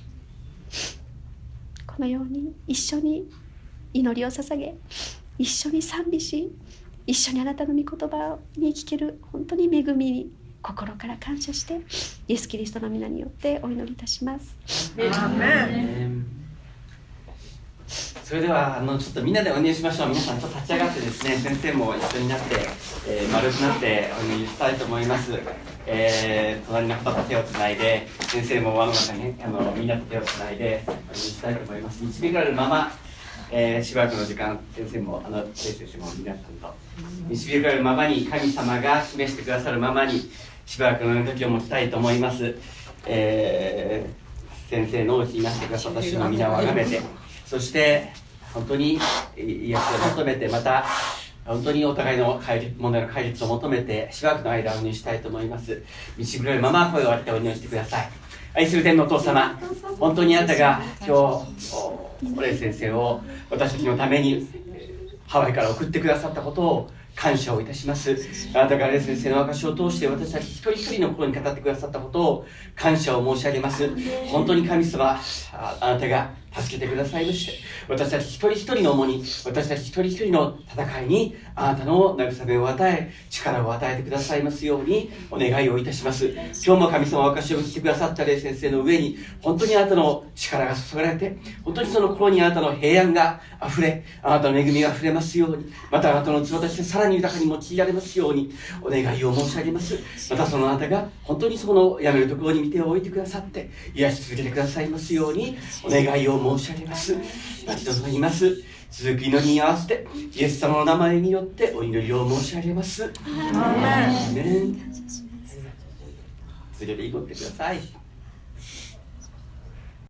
このように一緒に祈りを捧げ、一緒に賛美し、一緒にあなたの御言葉に聞ける本当に恵みに心から感謝してイエスキリストの皆によってお祈りいたします。 アーメン。それではあのちょっとみんなでお祈りしましょう。皆さんちょっと立ち上がってですね、先生も一緒になって、えー、丸くなってお祈りしたいと思います。えー、隣の方と手をつないで、先生も輪の中に、ね、あのみんなと手をつないでお祈りしたいと思います。導かれるまま、えー、しばらくの時間、先生もあの先生も皆さんと導かれるままに、神様が示してくださるままにしばらくの時を持ちたいと思います。えー、先生のおうちになってくださった主の皆をあがめて、そして本当に癒しを求めて、また本当にお互いの解決問題の解決を求めてしばらくの間お祈りしたいと思います。導かれるまま声を上げてお祈りしてください。愛する天のお父様、本当にあなたが今日オレイ先生を私たちのためにハワイから送ってくださったことを感謝をいたします。あなたがレイ先生の証を通して私たち一人一人の心に語ってくださったことを感謝を申し上げます。本当に神様、あなたが助けてくださいまして、私たち一人一人の重荷、私たち一人一人の戦いにあなたの慰めを与え、力を与えてくださいますようにお願いをいたします。今日も神様、証をしてくださったレイ先生の上に本当にあなたの力が注がれて、本当にその心にあなたの平安があふれ、あなたの恵みがあふれますように、またあなたの器としてさらに豊かに用いられますようにお願いを申し上げます。またそのあなたが本当にそのやめるところに見てを置いてくださって癒し続けてくださいますようにお願いを申し上げます。待ち望みます。続く祈りに合わせてイエス様の名前によってお祈りを申し上げます。アーメン。続けて祈ってください。